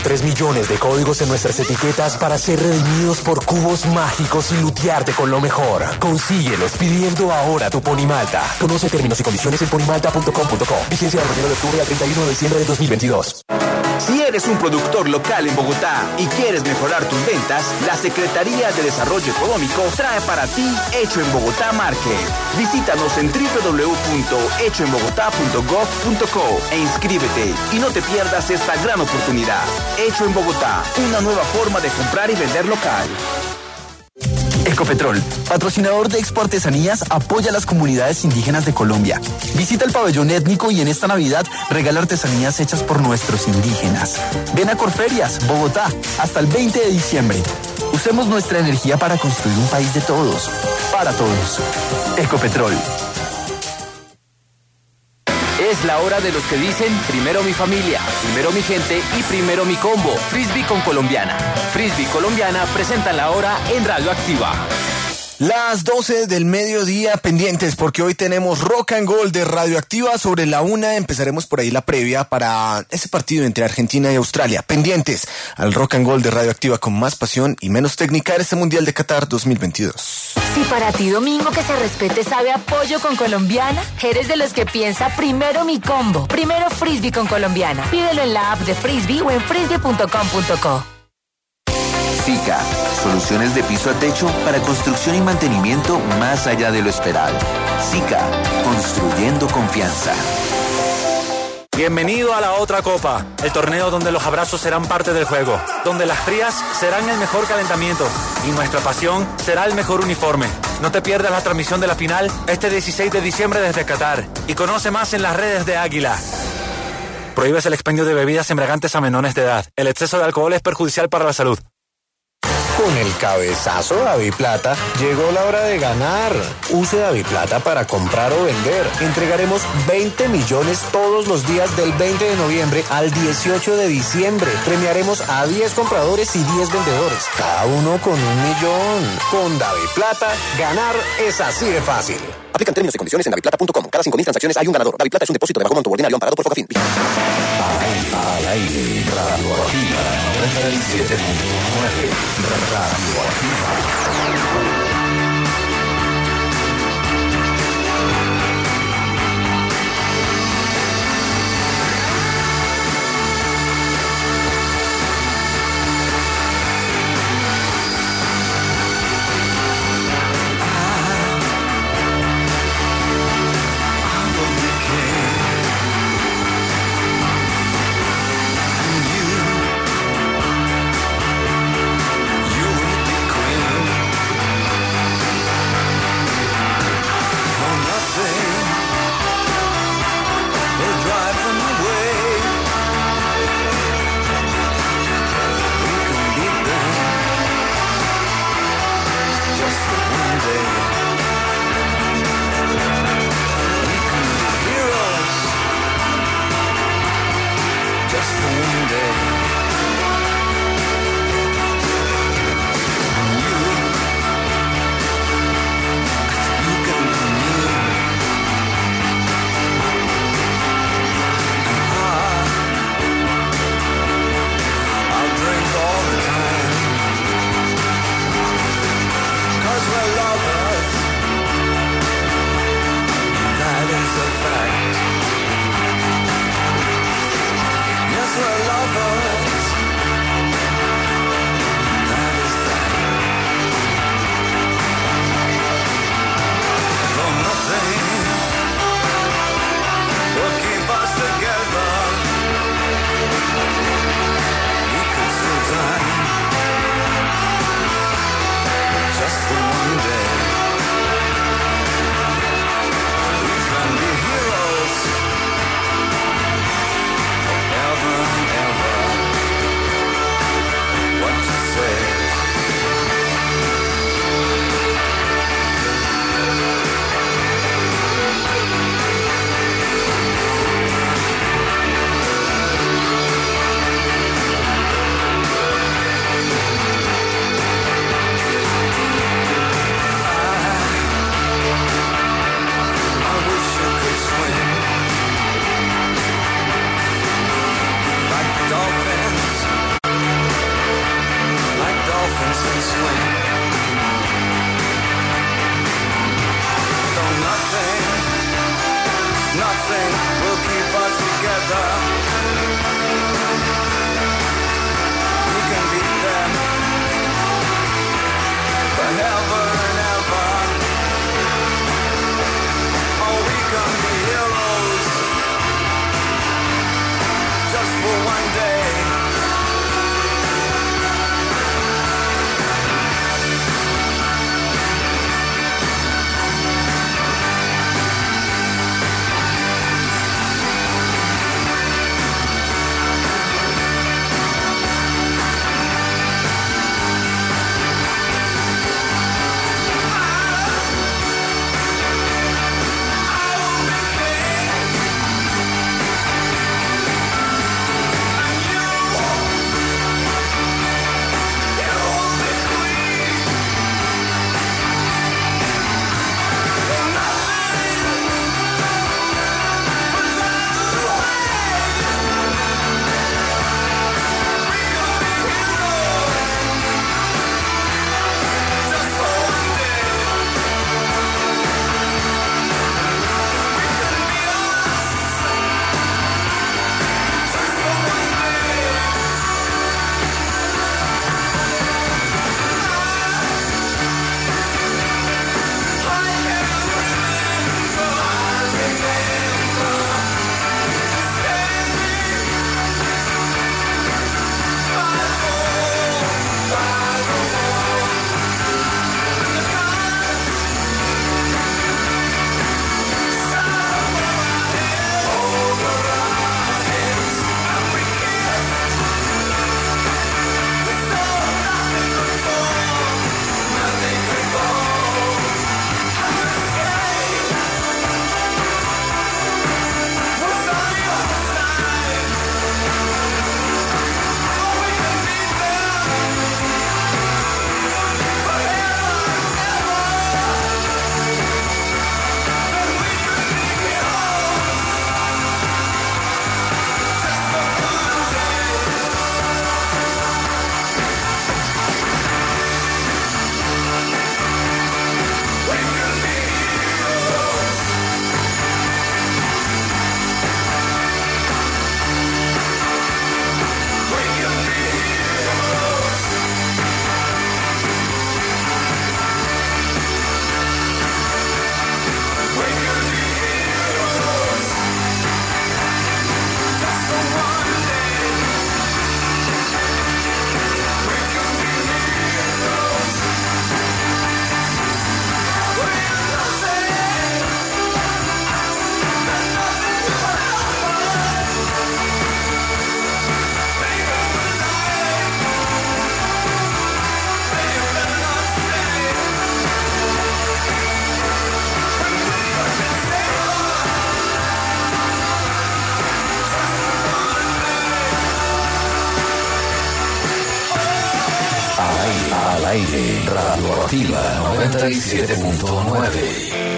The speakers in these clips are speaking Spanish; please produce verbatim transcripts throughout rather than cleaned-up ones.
tres millones de códigos en nuestras etiquetas para ser redimidos por cubos mágicos y lutearte con lo mejor. Consíguelos pidiendo ahora tu Ponimalta. Conoce términos y condiciones en ponimalta punto com punto co. Vigencia del primero de octubre al treinta y uno de diciembre de dos mil veintidós. Si eres un productor local en Bogotá y quieres mejorar tus ventas, la Secretaría de Desarrollo Económico trae para ti Hecho en Bogotá Market. Visítanos en doble u doble u doble u punto hecho en bogotá punto gov punto co e inscríbete y no te pierdas esta gran oportunidad. Hecho en Bogotá, una nueva forma de comprar y vender local. Ecopetrol, patrocinador de Expo Artesanías, apoya a las comunidades indígenas de Colombia. Visita el pabellón étnico y en esta Navidad regala artesanías hechas por nuestros indígenas. Ven a Corferias, Bogotá, hasta el veinte de diciembre. Usemos nuestra energía para construir un país de todos, para todos. Ecopetrol. Es la hora de los que dicen primero mi familia, primero mi gente y primero mi combo. Frisbee con Colombiana. Frisbee Colombiana presenta la hora en Radioactiva. Las doce del mediodía, pendientes porque hoy tenemos Rock and Gold de Radioactiva. Sobre la una empezaremos por ahí la previa para ese partido entre Argentina y Australia. Pendientes al Rock and Gold de Radioactiva con más pasión y menos técnica en este Mundial de Qatar dos mil veintidós. Si para ti domingo que se respete sabe a pollo con Colombiana, eres de los que piensa primero mi combo, primero Frisbee con Colombiana. Pídelo en la app de Frisbee o en frisbee punto com punto co. SICA, soluciones de piso a techo para construcción y mantenimiento más allá de lo esperado. SICA, construyendo confianza. Bienvenido a la otra copa, el torneo donde los abrazos serán parte del juego, donde las frías serán el mejor calentamiento y nuestra pasión será el mejor uniforme. No te pierdas la transmisión de la final este dieciséis de diciembre desde Qatar y conoce más en las redes de Águila. Prohíbes el expendio de bebidas embriagantes a menores de edad. El exceso de alcohol es perjudicial para la salud. Con el cabezazo Daviplata llegó la hora de ganar. Use Daviplata para comprar o vender. Entregaremos veinte millones todos los días del veinte de noviembre al dieciocho de diciembre. Premiaremos a diez compradores y diez vendedores, cada uno con un millón. Con Daviplata, ganar es así de fácil. Aplican términos y condiciones en daviplata punto com. Cada cinco mil transacciones hay un ganador. Daviplata es un depósito de bajo monto ordinario amparado por Focafin. Al aire, Radioactiva noventa y siete punto nueve. Radioactiva. You will be queen. Al aire, Radio Activa noventa y siete punto nueve.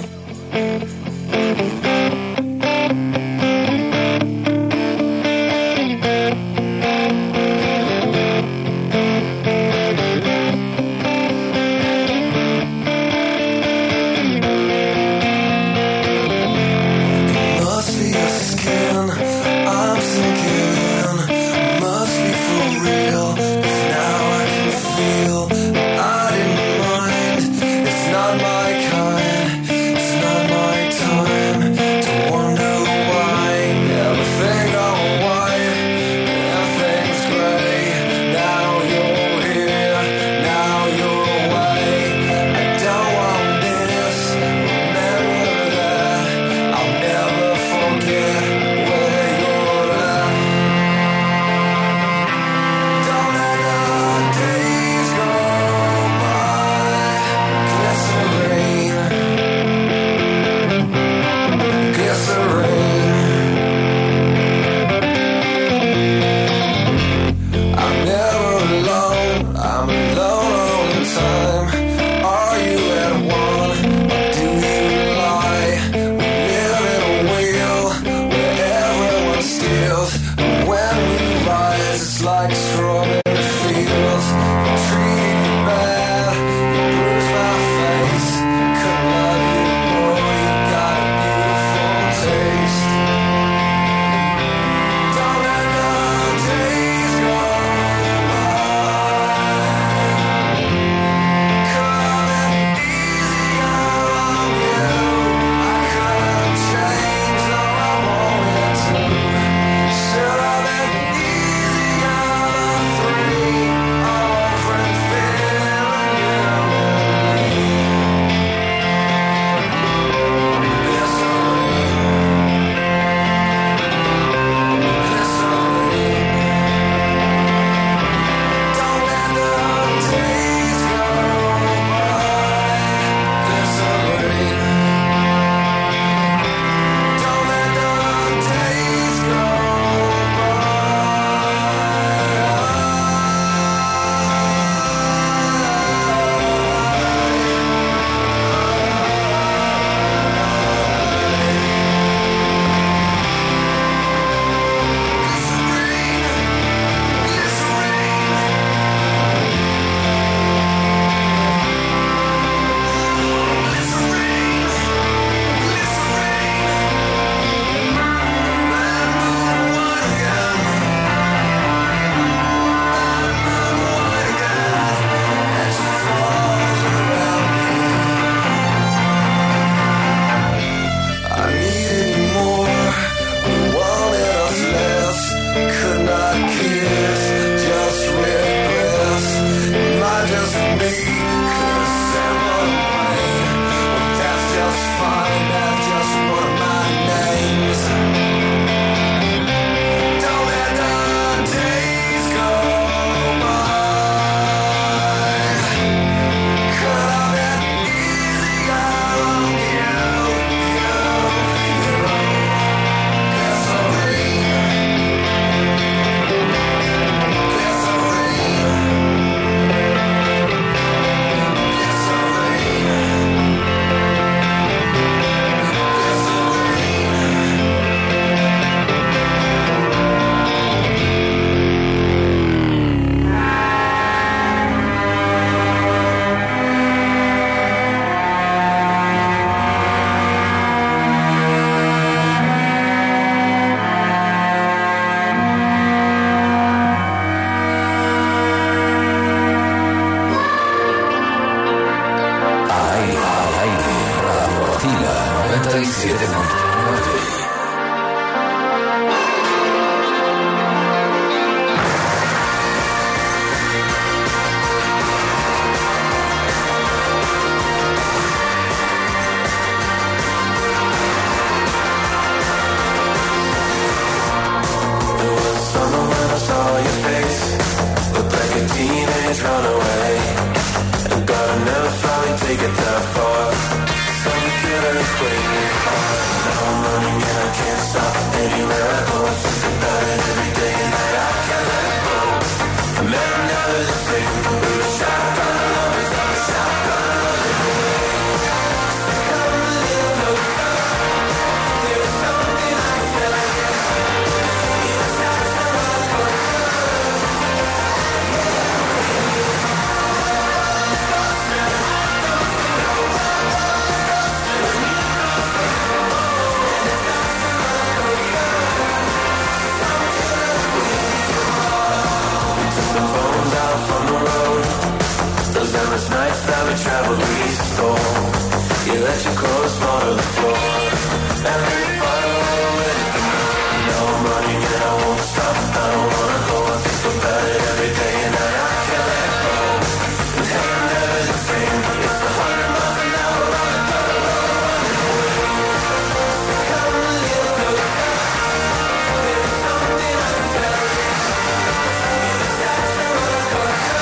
from the road. Those endless nights that we traveled, we stole. You let your clothes fall to the floor. And then you follow it. Now I'm running and I won't stop. I don't wanna go, I think about it every day and I, I can't let go. And hey, I'm never the same. It's a hundred miles an hour on the dirt road. Running away. Come a little closer. There's something I can tell you. You're the size of a coaster.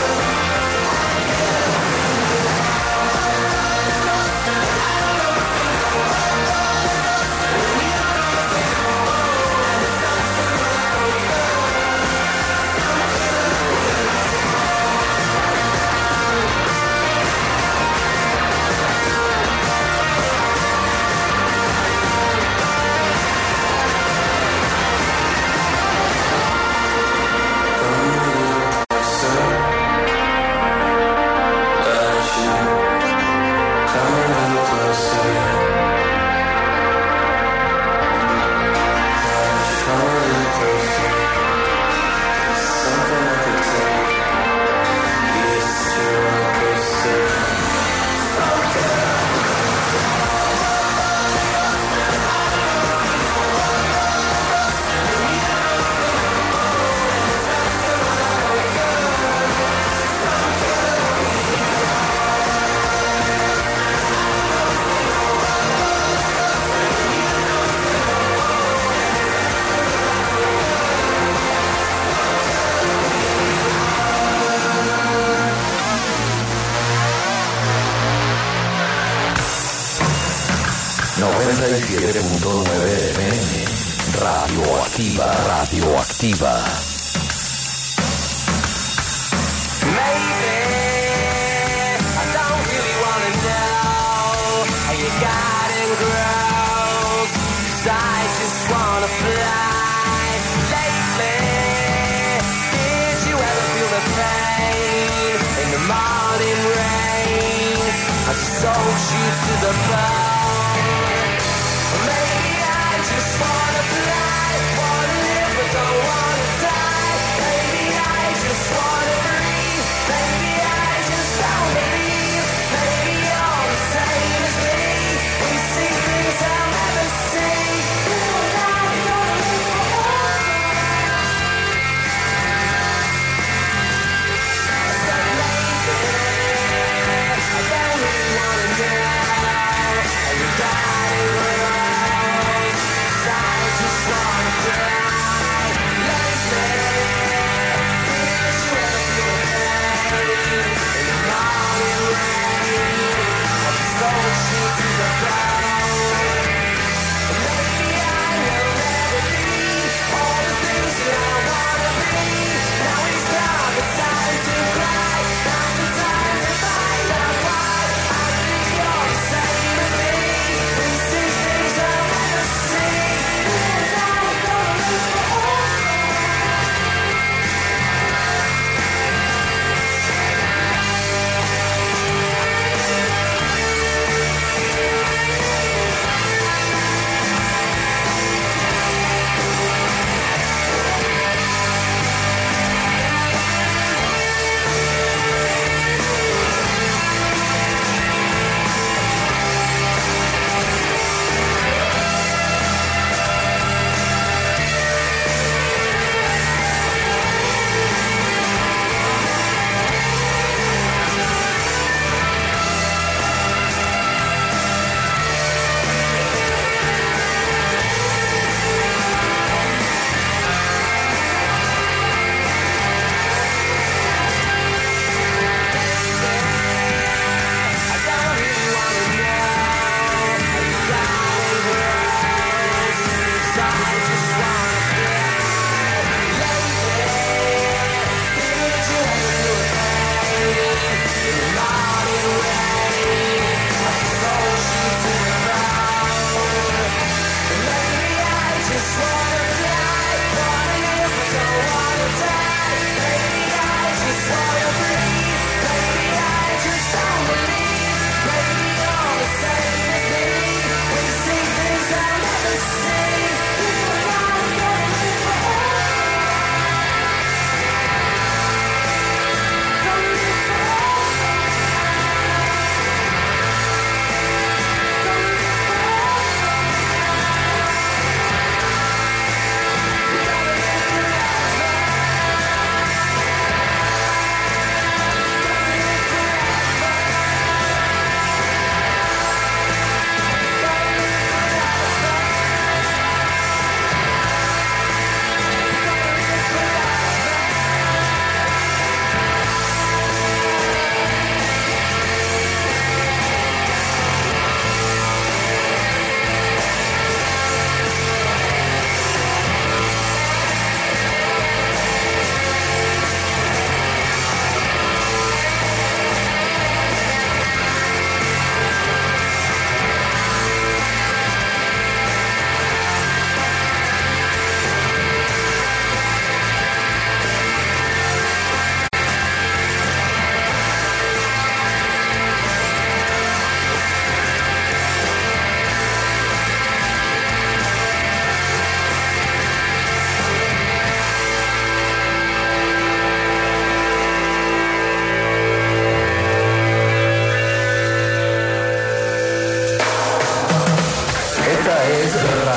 noventa y siete punto nueve F M. Radioactiva, radioactiva. Maybe I don't really wanna know how your garden grows, 'cause I just wanna fly. Lately, did you ever feel the pain in the morning rain as it soaks you to the bone? Maybe I just wanna fly, wanna live but don't wanna die. Maybe I just wanna breathe. Maybe I just don't believe. Maybe you're the same as me. We see things I'll never see. You and I don't live forever. I said maybe I don't really wanna know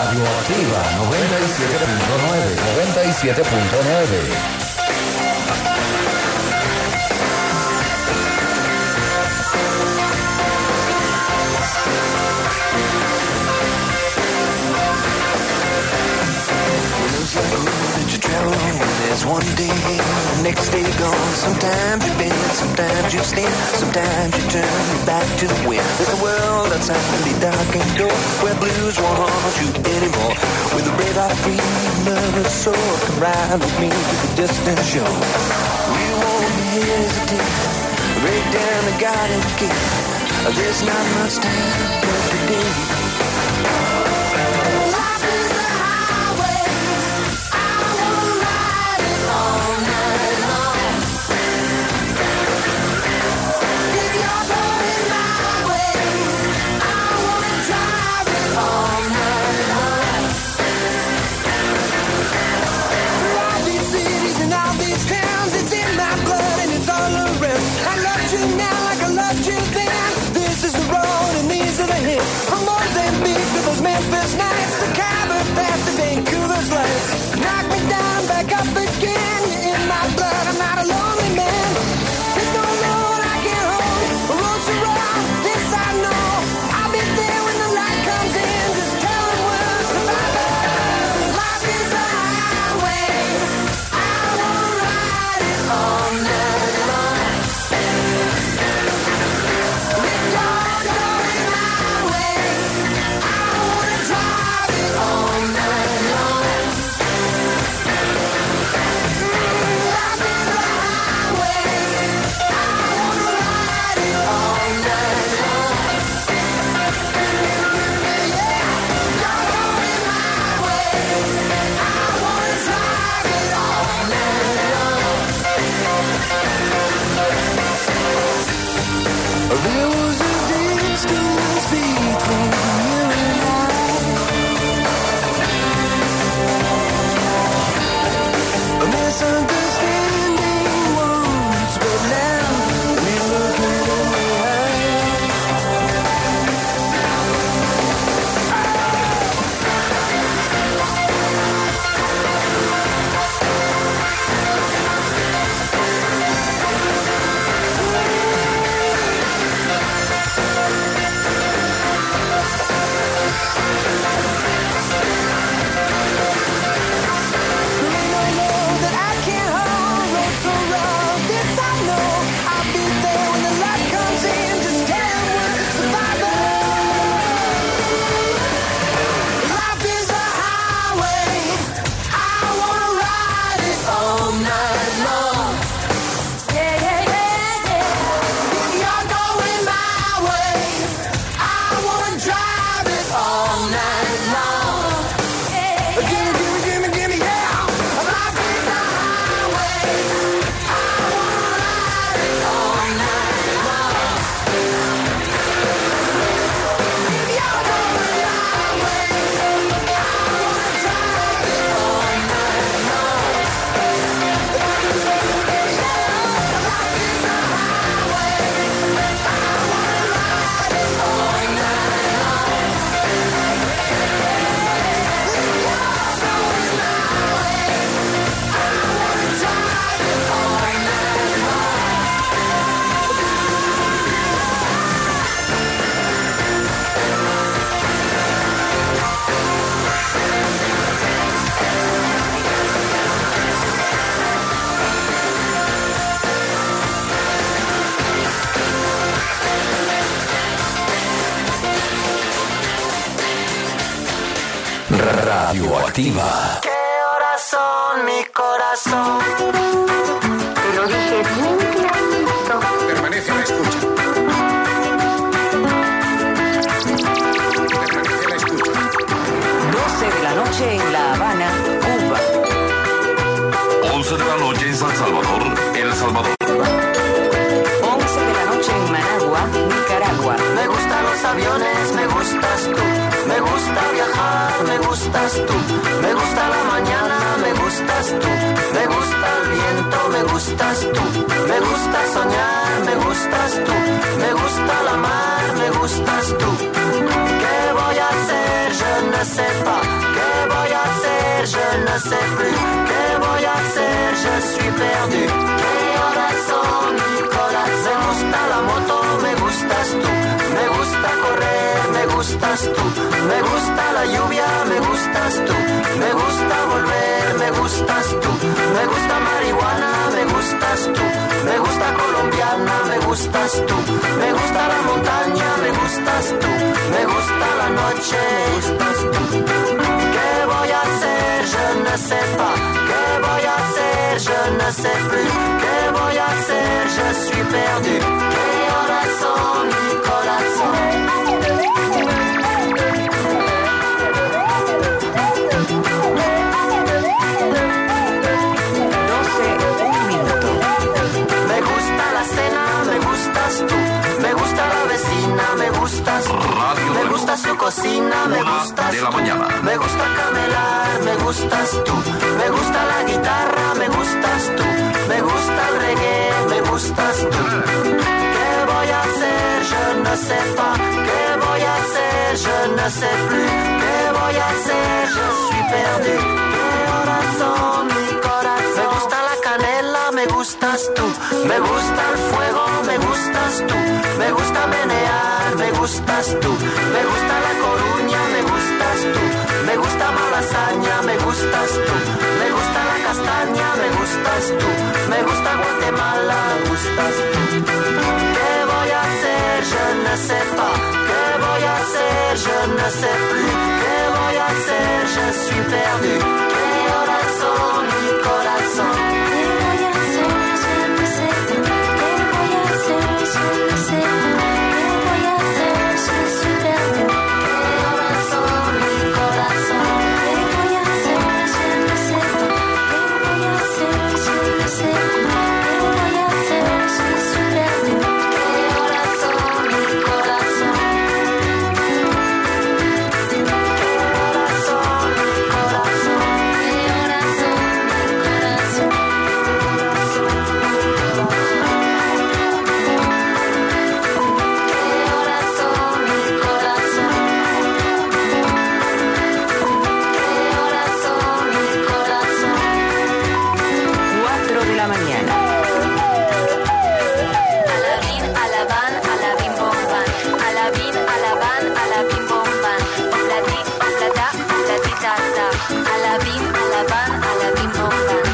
Radioactiva noventa y siete punto nueve, noventa y siete punto nueve. There's one day, the next day gone. Sometimes you bend, sometimes you stand, sometimes you turn your back to the wind. There's a world outside the darkened door, where blues won't haunt you anymore. With a red-eye free, nervous soul, come ride with me to the distant shore. We won't hesitate, break down the garden gate. There's not much time left today. From Mozambique to those Memphis nights, the Cabot past the Vancouver's lights. Knock me down, back up again. You're in my blood, I'm not a lonely man. There's no road I can't hold, the road's so rough, this I know. I'll be there when the light comes in, just telling words surviving. Life is a highway, I wanna ride it all night long. With your story, my way, I wanna drive it all night long. Life is a highway, I wanna ride it all night long. Yeah, you're going my way, I wanna drive it all night long. There was a distance between you and I, a misunderstanding once, but now we look in the eye. Radioactiva. ¿Qué horas son, mi corazón? Te lo dije bien clarito. Permanece a la escucha. Permanece a la escucha. doce de la noche en La Habana, Cuba. once de la noche en San Salvador, El Salvador. once de la noche en Managua, Nicaragua. Me gustan los aviones, me gustas tú. Me gusta viajar, me gustas tú. Me gusta la mañana, me gustas tú. Me gusta el viento, me gustas tú. Me gusta soñar, me gustas tú. Me gusta la mar, me gustas tú. ¿Qué voy a hacer? Je ne ne sais pas. Que voy a hacer? Je ne sais plus. Que voy a hacer? Je suis perdu. Que corazón, mi corazón. Me gusta la moto, me gustas tú. Me gusta correr, me gustas tú. Me gusta la lluvia, me gustas tú. Me gusta volver, me gustas tú. Me gusta marihuana, me gustas tú. Me gusta colombiana, me gustas tú. Me gusta la montaña, me gustas tú. Me gusta la noche, me gustas tú. ¿Qué voy a hacer? Je ne sais pas. ¿Qué voy a hacer? Je ne sais plus. ¿Qué voy a hacer? Je suis perdu. ¿Qué corazón, mi corazón? Me gusta la cena, me gustas tú. Me gusta la vecina, me gustas tú. Me gusta su cocina, me gustas tú. Me gusta camelar, me gustas tú. Me gusta la guitarra, me gustas tú. Me gusta el reggae, me gustas tú. ¿Qué voy a hacer? Je ne sais pas. ¿Qué voy a hacer? Je ne sais plus. ¿Qué voy a hacer? Je suis perdu. ¿Qué corazón, mi corazón? Me gusta la canela, me gustas tú. Me gusta el fuego, me gustas tú. Me gusta menear, me gustas tú. Me gusta la Coruña, me gustas tú. Me gusta Malasaña, me gustas tú. Me gusta la castaña, me gustas tú. Me gusta Guatemala, me gustas tú. ¿Qué voy a hacer? Je ne sais pas. ¿Qué voy a hacer? Je ne sais plus. ¿Qué voy a hacer? Je suis perdu. ¿Qué corazón, mi corazón? ¿Qué voy a hacer? Je ne sais plus. ¿Qué voy a hacer? Je ne sais plus. ¿Qué voy a hacer? Je suis perdu. ¿Qué corazón, mi corazón? ¿Qué voy a hacer? Je ne sais plus. ¿Qué voy a hacer? Je ne sais plus. ¿Qué voy a hacer? Je suis perdu. ¿Qué corazón, mi corazón? ¿Qué corazón, mi corazón? ¿Qué corazón, mi corazón? cuatro de la mañana. Alabín, alabán, alabín, bomban. Alabín, alabán, alabín, bomban. Oplati, oplata, oplati, tata. Alabín, alabán, alabín, bomban.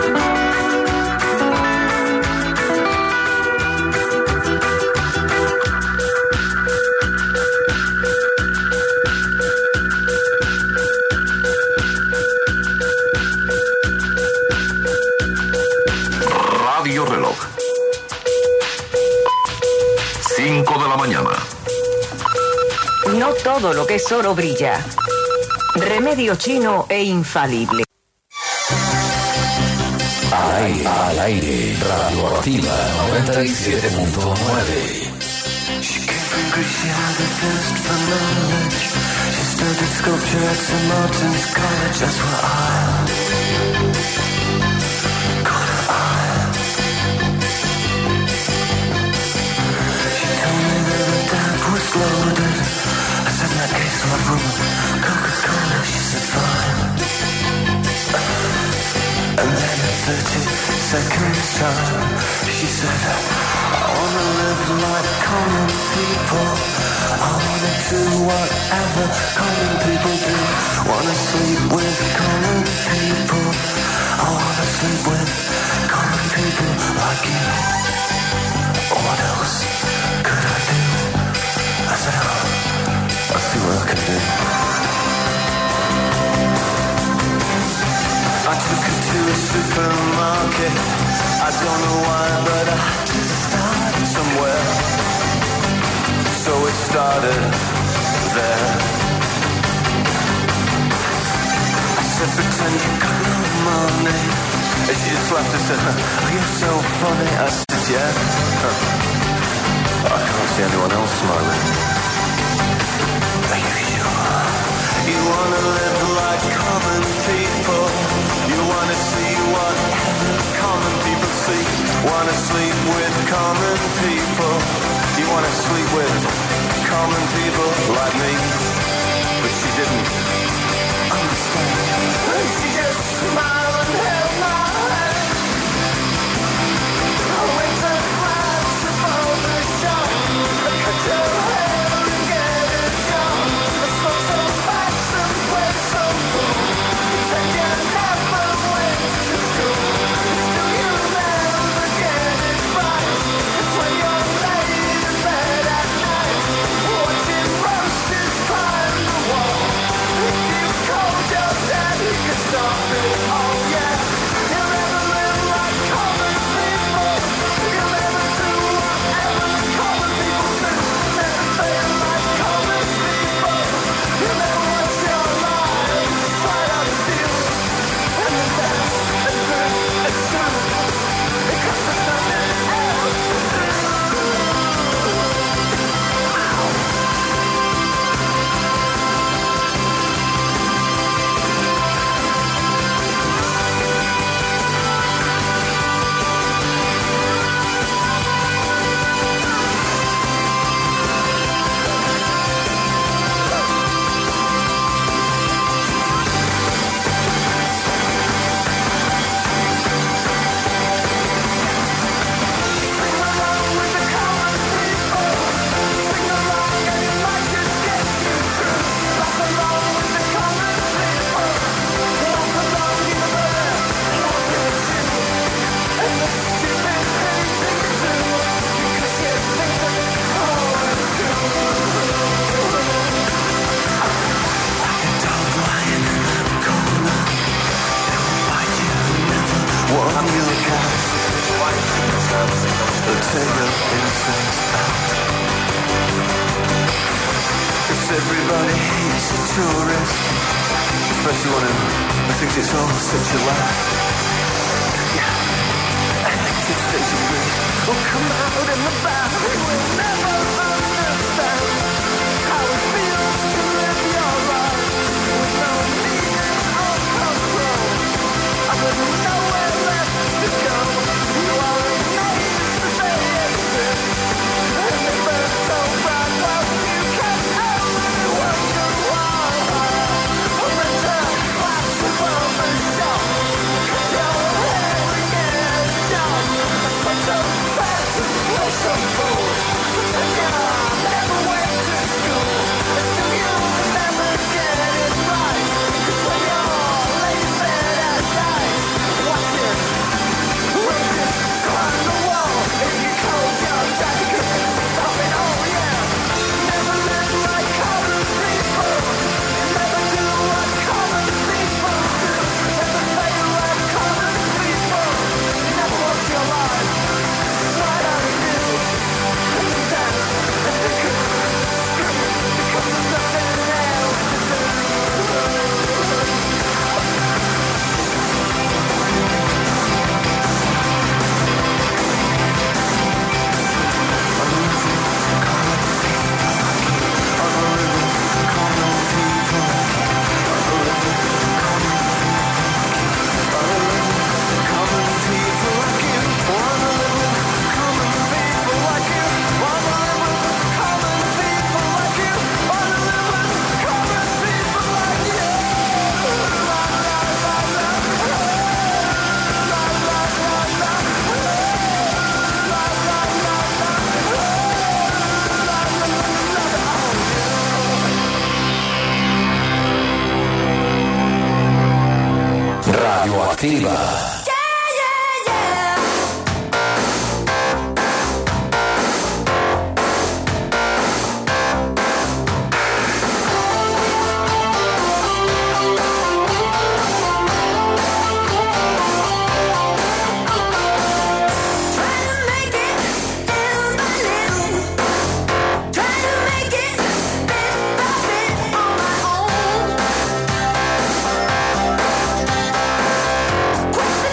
Radio Reloj. cinco de la mañana. No todo lo que es oro brilla. Remedio chino e infalible. Al aire, al aire, Radioactiva noventa y siete punto nueve. She had a thirst for knowledge. She studied sculpture at Saint Martin's College. That's where I got her eye. She told me that the tap was loaded. I said, in that case, I'll have rum and Coca-Cola. She said, fine. And then at thirty seconds time, she said, I wanna live like common people. I wanna do whatever common people do. Wanna sleep with common people. I wanna sleep with common people like you. What else could I do? I said, oh, I'll see what I can do. I took her to a supermarket. I don't know why, but I had to start somewhere. So it started there. I said, pretend you got no money. And she just laughed and said, oh, you're so funny. I said, yeah. Huh. I can't see anyone else smiling. Are you sure? You wanna live like common people. You wanna see whatever common people see. Wanna sleep with common people. You wanna sleep with common people like me. but she didn't understand. And she just smiled and held my hand. I went to France above the shop. I cut her hair and get a job. I smoked some packs and played some pool. Pretend you never went to school. Still you never get it right. It's when you're laid in bed at night, watching roses climb the wall. If you called your dad, he could stop it. Oh yeah, you'll never live like common people. You'll never do whatever common people do. Never fail like common people. You'll never watch your life slide out of steel. And then dance and drink and shoot, because there's nothing else to do. One you look at, the take of innocence out. Cause everybody hates a tourist, especially one who thinks it's all such a laugh. Yeah, and it's stage of grief will come out in the bath. He will never understand how it feels to live your life with no meaning or control. I wouldn't know where left to go. You are amazed that they exist, and they burn so bright whilst you can't help but wonder why. I rent a flat above the shop, cut your hair and get a job. I smoke so fast and play so full, pretend you never went to school. And still you never get it right, 'cause when you're laid in bed at night, watching roses climb the wall. If you called your dad, he couldn't stop it. Oh yeah, never live like common people. Never do what common people do. Never fail like common people. Never watch your life slide out of you. And you dance and you can scream, because there's nothing else to do. Radioactiva. Quit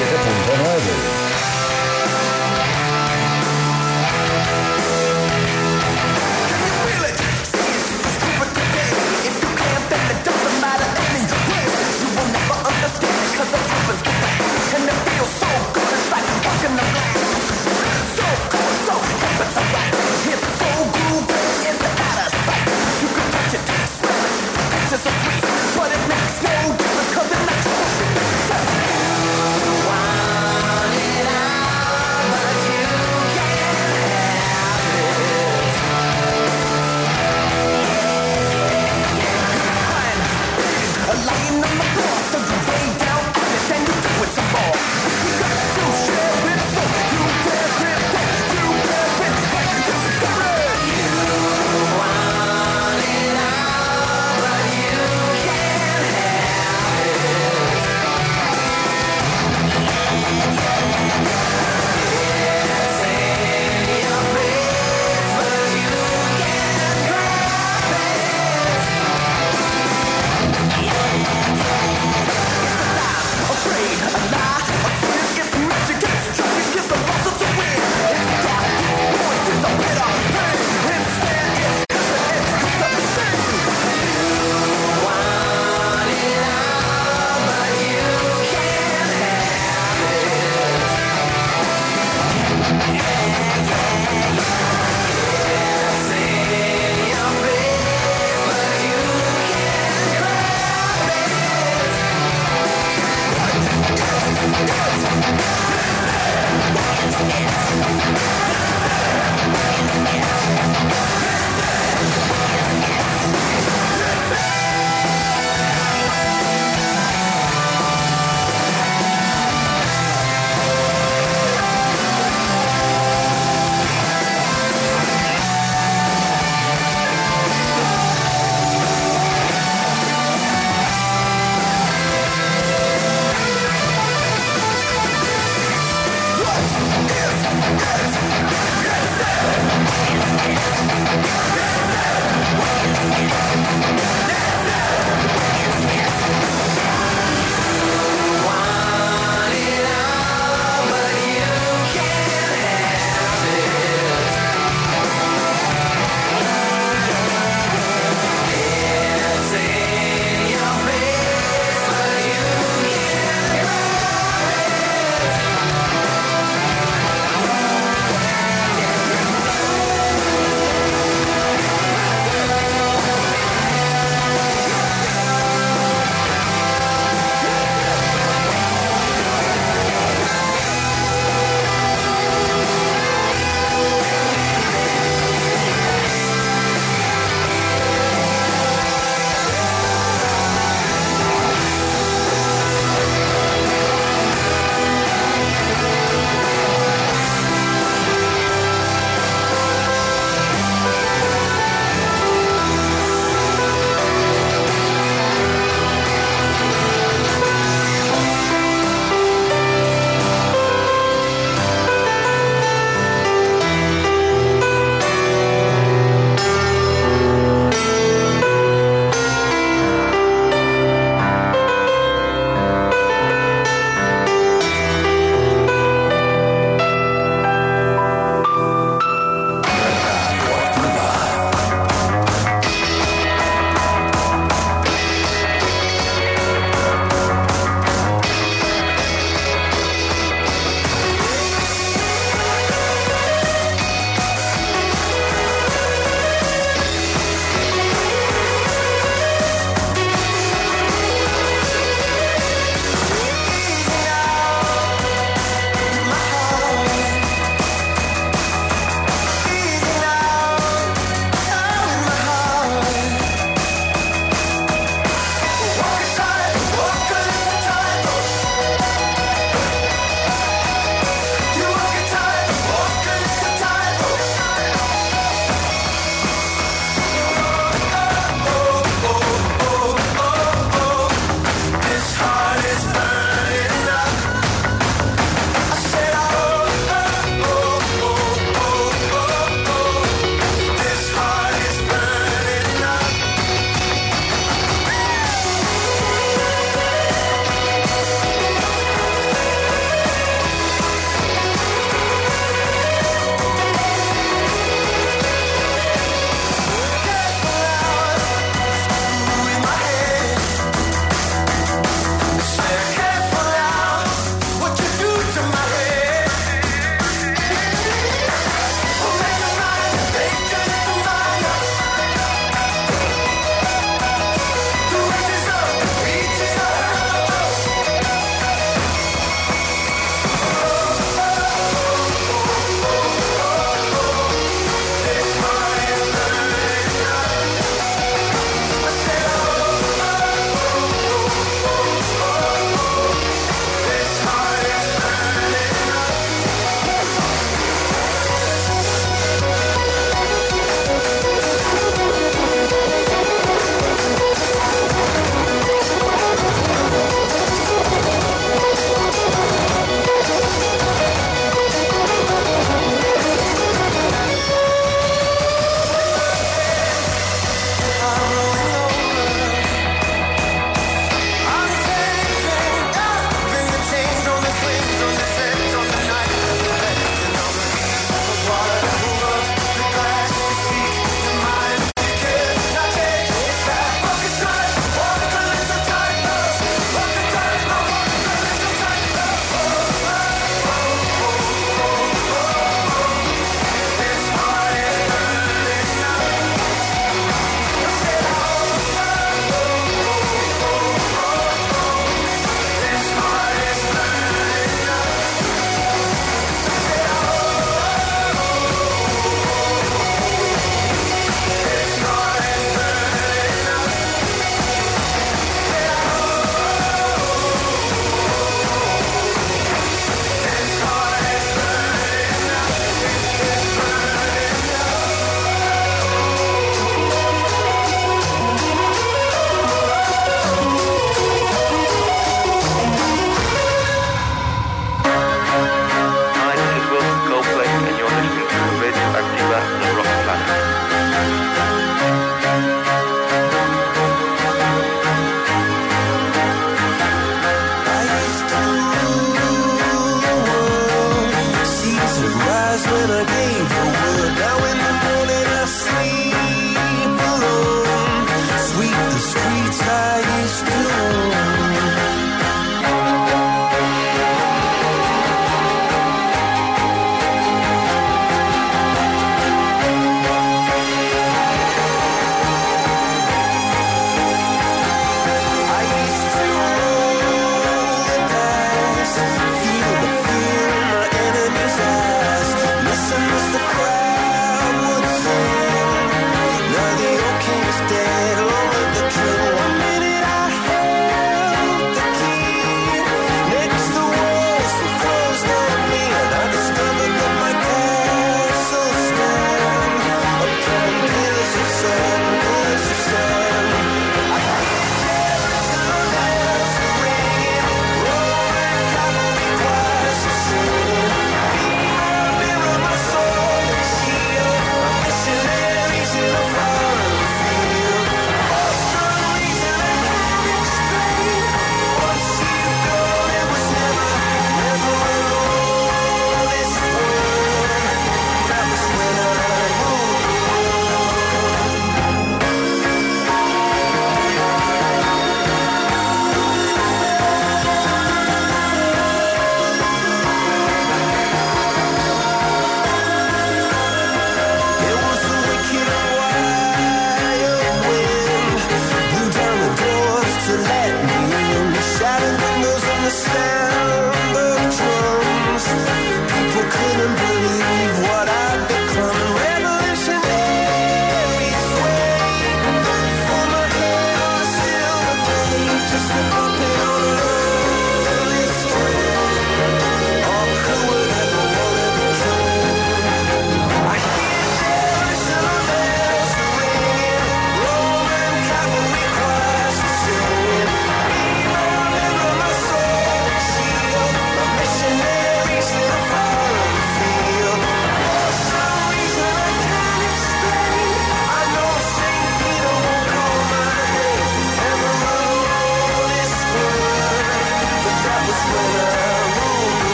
siete punto nueve. But it makes no difference 'cause it knocks you off your feet.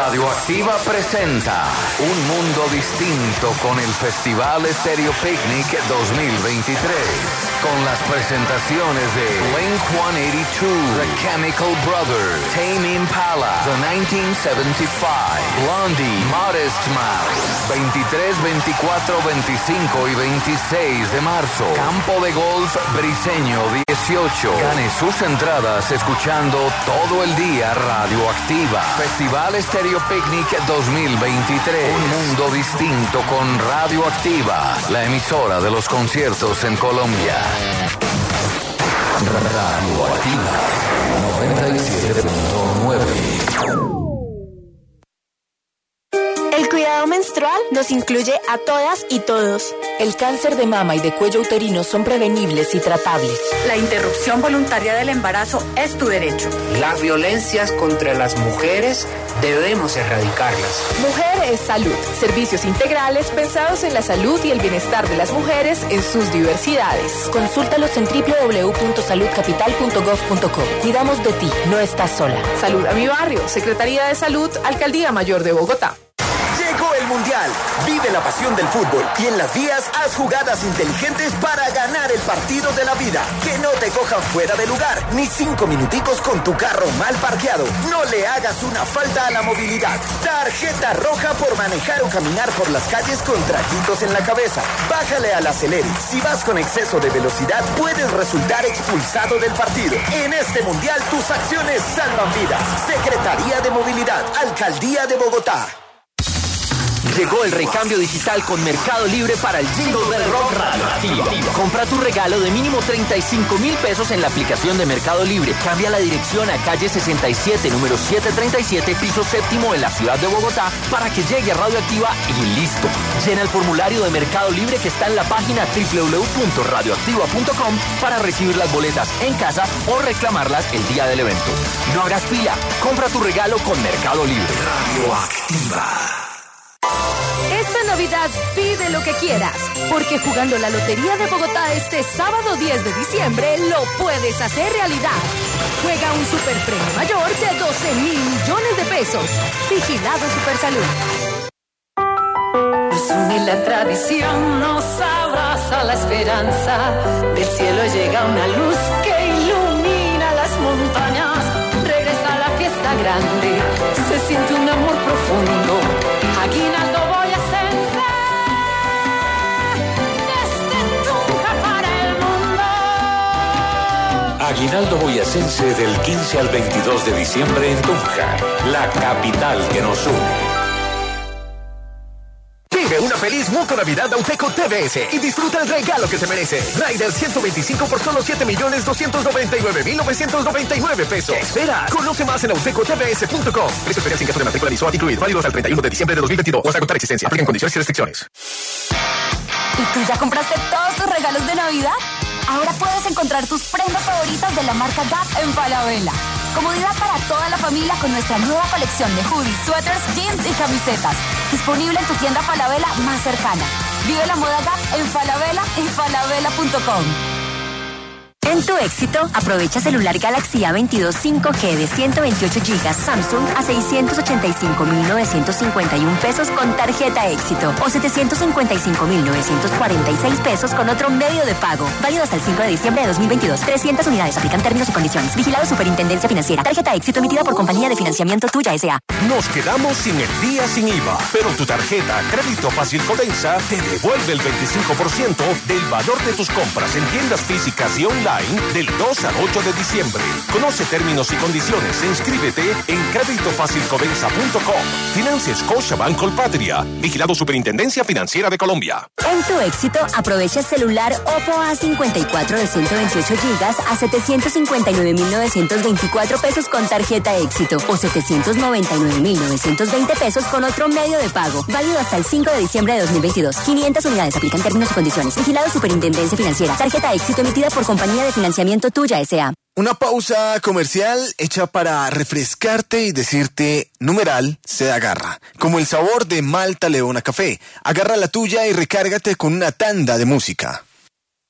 Radioactiva presenta Un Mundo Distinto con el Festival Stereo Picnic dos mil veintitrés. Con las presentaciones de Blink ciento ochenta y dos, The Chemical Brothers, Tame Impala, The nineteen seventy-five, Blondie, Modest Mouse. veintitrés, veinticuatro, veinticinco y veintiséis de marzo. Campo de Golf Briseño dieciocho. Gane sus entradas escuchando todo el día Radioactiva. Festival Stereo Picnic dos mil veintitrés. Un mundo distinto con Radioactiva, la emisora de los conciertos en Colombia. Radioactiva noventa y siete punto nueve. El cuidado menstrual nos incluye a todas y todos. El cáncer de mama y de cuello uterino son prevenibles y tratables. La interrupción voluntaria del embarazo es tu derecho. Las violencias contra las mujeres debemos erradicarlas. Mujer es salud. Servicios integrales pensados en la salud y el bienestar de las mujeres en sus diversidades. Consúltalos en doble u doble u doble u punto salud capital punto gov punto co. Cuidamos de ti, no estás sola. Salud a mi barrio, Secretaría de Salud, Alcaldía Mayor de Bogotá. Llegó el Mundial. Vive la pasión del fútbol y en las vías haz jugadas inteligentes para ganar el partido de la vida. Que no te cojan fuera de lugar, ni cinco minuticos con tu carro mal parqueado. No le hagas una falta a la movilidad. Tarjeta roja por manejar o caminar por las calles con traquitos en la cabeza. Bájale al acelere. Si vas con exceso de velocidad, puedes resultar expulsado del partido. En este Mundial, tus acciones salvan vidas. Secretaría de Movilidad, Alcaldía de Bogotá. Llegó el recambio digital con Mercado Libre para el Jingle del Rock Radioactiva. Compra tu regalo de mínimo treinta y cinco mil pesos en la aplicación de Mercado Libre. Cambia la dirección a calle sesenta y siete, número setecientos treinta y siete, piso séptimo en la ciudad de Bogotá para que llegue a Radioactiva y listo. Llena el formulario de Mercado Libre que está en la página doble u doble u doble u punto radioactiva punto com para recibir las boletas en casa o reclamarlas el día del evento. No hagas fila. Compra tu regalo con Mercado Libre. Radioactiva. Esta Navidad pide lo que quieras, porque jugando la Lotería de Bogotá este sábado diez de diciembre lo puedes hacer realidad. Juega un superpremio mayor de doce mil millones de pesos. Vigilado Supersalud. Nos une la tradición, nos abraza la esperanza. Del cielo llega una luz que ilumina las montañas. Regresa la fiesta grande, se siente un amor profundo. Aguinaldo boyacense, desde Tunja para el mundo. Aguinaldo boyacense del quince al veintidós de diciembre en Tunja, la capital que nos une. Vive una feliz Mutua Navidad Auteco T V S y disfruta el regalo que te merece. Rider ciento veinticinco por solo siete millones doscientos noventa y nueve mil novecientos noventa y nueve pesos. ¿Qué esperas? Conoce más en auteco t v s punto com. Precio especial sin caso de matrícula ni S O A T incluido. Válido hasta el treinta y uno de diciembre de dos mil veintidós o hasta agotar existencia. Aplican condiciones y restricciones. ¿Y tú ya compraste todos tus regalos de Navidad? Ahora puedes encontrar tus prendas favoritas de la marca Gap en Falabella. Comodidad para toda la familia con nuestra nueva colección de hoodies, suéteres, jeans y camisetas. Disponible en tu tienda Falabella más cercana. Vive la moda Gap en Falabella y falabella punto com. En tu éxito, aprovecha celular Galaxy A veintidós cinco G de ciento veintiocho gigas Samsung a seiscientos ochenta y cinco mil novecientos cincuenta y un pesos con tarjeta éxito o setecientos cincuenta y cinco mil novecientos cuarenta y seis pesos con otro medio de pago. Válido hasta el cinco de diciembre de dos mil veintidós. trescientas unidades. Aplican términos y condiciones. Vigilado Superintendencia Financiera. Tarjeta éxito emitida por Compañía de Financiamiento Tuya S A. Nos quedamos sin el día sin I V A, pero tu tarjeta Crédito Fácil Codensa te devuelve el veinticinco por ciento del valor de tus compras en tiendas físicas y online del dos al ocho de diciembre. Conoce términos y condiciones e inscríbete en crédito fácil codensa punto com. Financia Scotiabank Colpatria. Vigilado Superintendencia Financiera de Colombia. En tu éxito, aprovecha el celular Oppo A cincuenta y cuatro de ciento veintiocho gigas a setecientos cincuenta y nueve mil novecientos veinticuatro pesos con tarjeta éxito o setecientos noventa y nueve mil novecientos veinte pesos con otro medio de pago. Válido hasta el cinco de diciembre de dos mil veintidós. quinientas unidades. Aplican términos y condiciones. Vigilado Superintendencia Financiera. Tarjeta éxito emitida por Compañía de Financiamiento Tuya S A. Una pausa comercial hecha para refrescarte y decirte, numeral, se agarra. Como el sabor de Malta Leona Café. Agarra la tuya y recárgate con una tanda de música.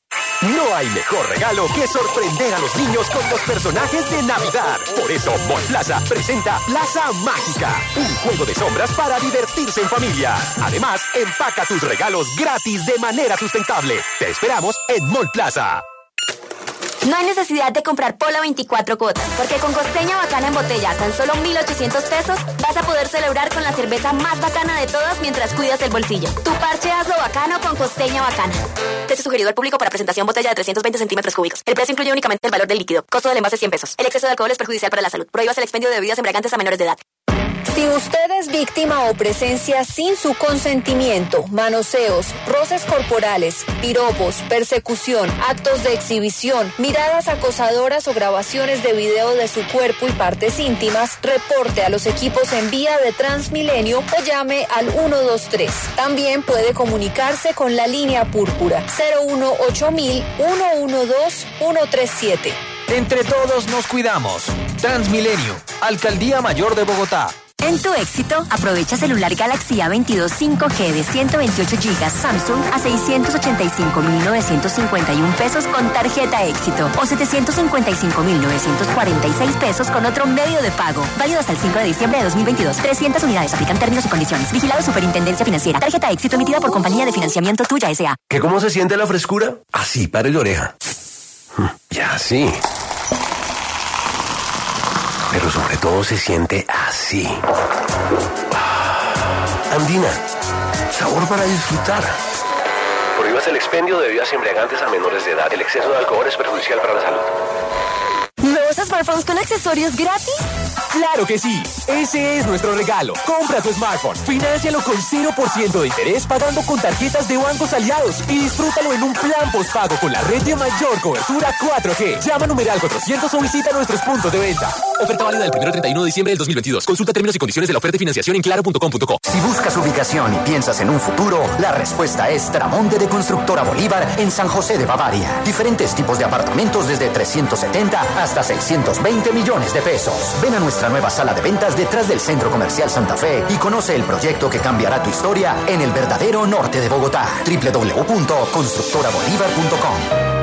No hay mejor regalo que sorprender a los niños con los personajes de Navidad. Por eso, Mall Plaza presenta Plaza Mágica, un juego de sombras para divertirse en familia. Además, empaca tus regalos gratis de manera sustentable. Te esperamos en Mall Plaza. No hay necesidad de comprar Pola veinticuatro cuotas, porque con Costeña Bacana en botella a tan solo mil ochocientos pesos vas a poder celebrar con la cerveza más bacana de todas mientras cuidas el bolsillo. Tu parche hazlo bacano con Costeña Bacana. Precio sugerido al público para presentación botella de trescientos veinte centímetros cúbicos. El precio incluye únicamente el valor del líquido. Costo del envase cien pesos. El exceso de alcohol es perjudicial para la salud. Prohíbas el expendio de bebidas embriagantes a menores de edad. Si usted es víctima o presencia sin su consentimiento, manoseos, roces corporales, piropos, persecución, actos de exhibición, miradas acosadoras o grabaciones de video de su cuerpo y partes íntimas, reporte a los equipos en vía de Transmilenio o llame al uno dos tres. También puede comunicarse con la línea púrpura cero uno ocho mil uno uno dos uno tres siete. Entre todos nos cuidamos. Transmilenio, Alcaldía Mayor de Bogotá. En tu éxito, aprovecha celular Galaxy A veintidós cinco G de ciento veintiocho gigas Samsung a seiscientos ochenta y cinco mil novecientos cincuenta y un pesos con tarjeta éxito o setecientos cincuenta y cinco mil novecientos cuarenta y seis pesos con otro medio de pago. Válido hasta el cinco de diciembre de dos mil veintidós. trescientas unidades. Aplican términos y condiciones. Vigilado Superintendencia Financiera. Tarjeta éxito emitida por Compañía de Financiamiento Tuya S A. ¿Qué cómo se siente la frescura? Así, pare la oreja. Ya, sí. Pero sobre todo se siente así. Andina, sabor para disfrutar. Prohíbas el expendio de bebidas embriagantes a menores de edad. El exceso de alcohol es perjudicial para la salud. ¿Nuevos smartphones con accesorios gratis? ¡Claro que sí! Ese es nuestro regalo. Compra tu smartphone, fináncialo con cero por ciento de interés pagando con tarjetas de bancos aliados y disfrútalo en un plan postpago con la red de mayor cobertura cuatro G. Llama numeral cuatrocientos o visita nuestros puntos de venta. Oferta válida del primero al treinta y uno de diciembre del dos mil veintidós. Consulta términos y condiciones de la oferta de financiación en claro punto com punto co. Si buscas ubicación y piensas en un futuro, la respuesta es Tramonte de Constructora Bolívar en San José de Bavaria. Diferentes tipos de apartamentos desde trescientos setenta hasta seiscientos veinte millones de pesos. Ven a nuestra nueva sala de ventas detrás del Centro Comercial Santa Fe y conoce el proyecto que cambiará tu historia en el verdadero norte de Bogotá. doble u doble u doble u punto constructora bolívar punto com.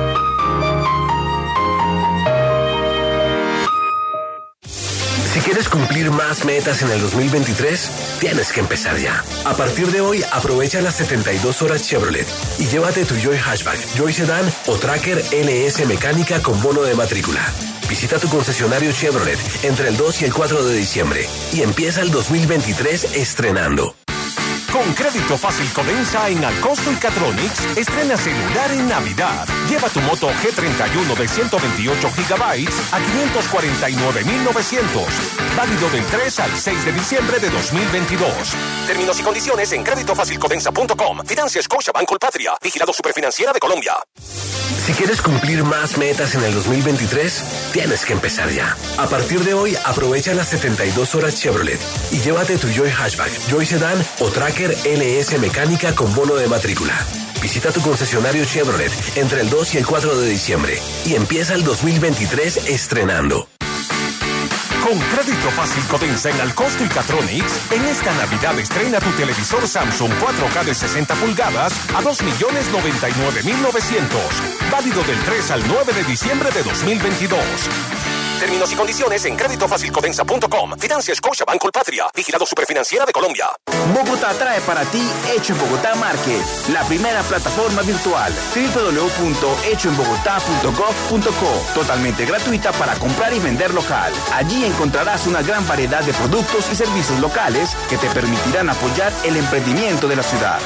Si quieres cumplir más metas en el dos mil veintitrés, tienes que empezar ya. A partir de hoy, aprovecha las setenta y dos horas Chevrolet y llévate tu Joy Hatchback, Joy Sedan o Tracker L S mecánica con bono de matrícula. Visita tu concesionario Chevrolet entre el dos y el cuatro de diciembre y empieza el dos mil veintitrés estrenando. Con Crédito Fácil Codensa en Alcosto y Catronics, estrena celular en Navidad. Lleva tu Moto G treinta y uno de ciento veintiocho gigabytes a quinientos cuarenta y nueve mil novecientos. Válido del tres al seis de diciembre de dos mil veintidós. Términos y condiciones en crédito fácil codensa punto com. Financia Scotiabank Colpatria. Vigilado Superfinanciera de Colombia. Si quieres cumplir más metas en el dos mil veintitrés, tienes que empezar ya. A partir de hoy, aprovecha las setenta y dos horas Chevrolet y llévate tu Joy Hatchback, Joy Sedan o Tracker L S mecánica con bono de matrícula. Visita tu concesionario Chevrolet entre el dos y el cuatro de diciembre y empieza el dos mil veintitrés estrenando. Con Crédito Fácil Codensa en Alcosto y Catronics, en esta Navidad estrena tu televisor Samsung cuatro K de sesenta pulgadas a dos millones noventa y nueve mil novecientos. Válido del tres al nueve de diciembre de dos mil veintidós. Términos y condiciones en crédito fácil codensa punto com. Financia Scotiabank Colpatria. Vigilado Superfinanciera de Colombia. Bogotá trae para ti Hecho en Bogotá Market, la primera plataforma virtual. doble u doble u doble u punto hecho en bogotá punto gov punto co. Totalmente gratuita para comprar y vender local. Allí encontrarás una gran variedad de productos y servicios locales que te permitirán apoyar el emprendimiento de la ciudad.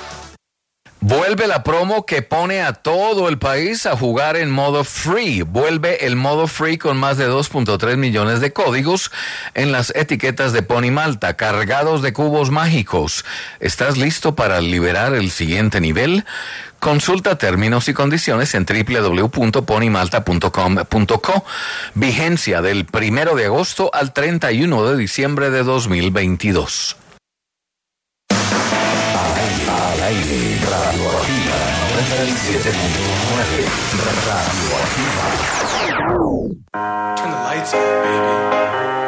Vuelve la promo que pone a todo el país a jugar en modo free. Vuelve el modo free con más de dos punto tres millones de códigos en las etiquetas de Pony Malta, cargados de cubos mágicos. ¿Estás listo para liberar el siguiente nivel? Consulta términos y condiciones en doble u doble u doble u punto pony malta punto com punto co. Vigencia del primero de agosto al treinta y uno de diciembre de dos mil veintidós. Al aire, Radioactiva noventa y siete punto nueve. Radioactiva. Turn the lights up, baby.